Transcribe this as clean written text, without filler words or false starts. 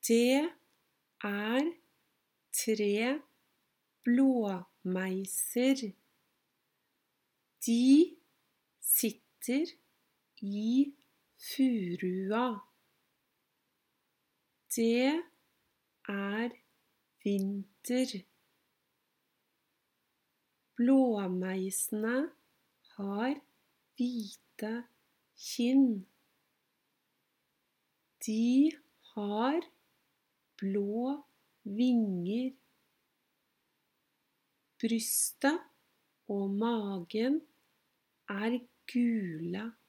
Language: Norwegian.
Det er 3 blåmeiser. De sitter i furua. Det er vinter. Blåmeisene har hvite kinn. De har blå vinger. Brystet og magen er gule.